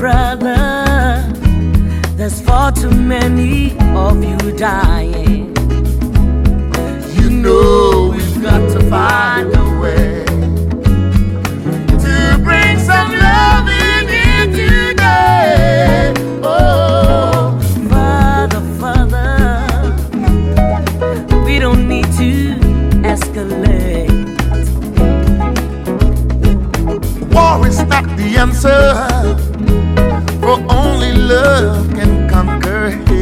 brother, there's far too many of you dying. You know we've got to find a way to bring some love in here today. Oh, Father, we don't need to escalate. war is not the answer, for only love can conquer hate.